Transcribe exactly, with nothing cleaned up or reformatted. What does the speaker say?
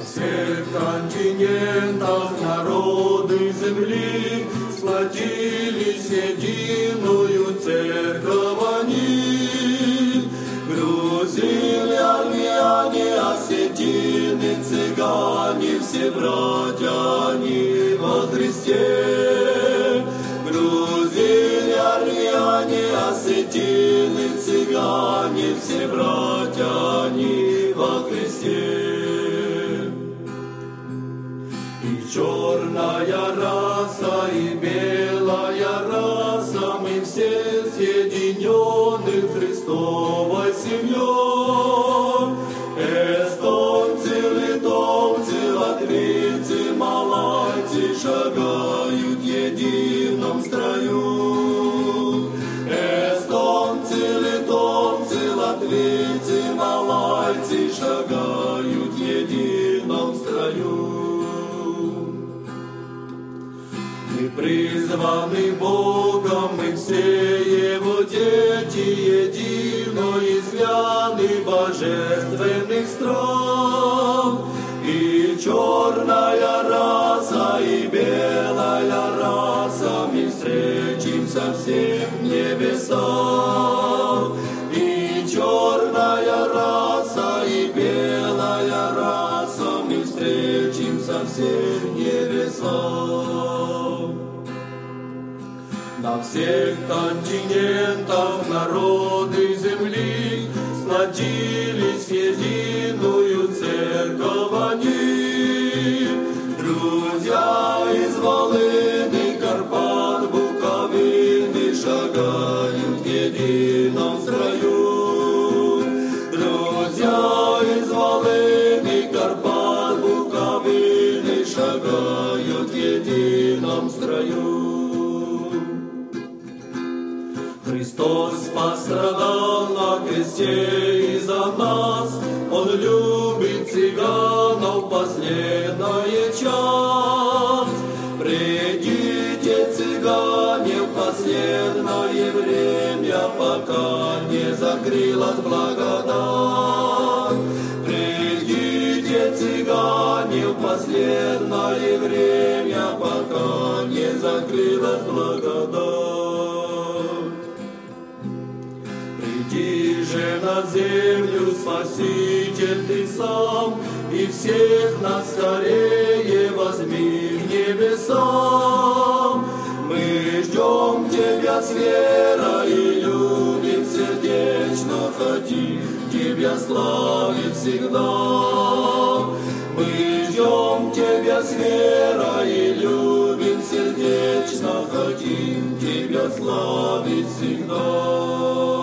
всех континентах народы земли сплотились в единую церковь они. Грузины, армяне, осетины, цыгане, все братья они во Христе. Грузины, армяне, осетины, цыгане, все братья они во Христе. И черная раса, и белая раса, мы все соединены Христовой семьей. Эстонцы, литовцы, латвийцы, малайцы шагают в едином строю. Эстонцы, литовцы, латвийцы, малайцы шагают в едином строю. Мы призваны Богом, мы все Его дети, единой звяны божественных стран. И черная раса, и белая раса, мы встретимся все в небесах. И черная раса, и белая раса, мы встретимся все в небесах. На всех континентах народы земли сплотились в единую церковь они. Друзья из Волыни, Карпат, Буковины шагают в едином строю. Друзья из Волыни, Карпат, Буковины шагают в едином строю. Христос пострадал на кресте и за нас, Он любит цыганов в последний час. Придите, цыгане, в последнее время, пока не закрылась благодать. Придите, цыгане, в последнее время, пока не закрылась благодать. Приди же на землю, Спаситель Ты сам, и всех нас скорее возьми в небеса. Мы ждем Тебя с верой и любим сердечно, хотим Тебя славить всегда. Мы ждем Тебя с верой и любим сердечно, хотим Тебя славить всегда.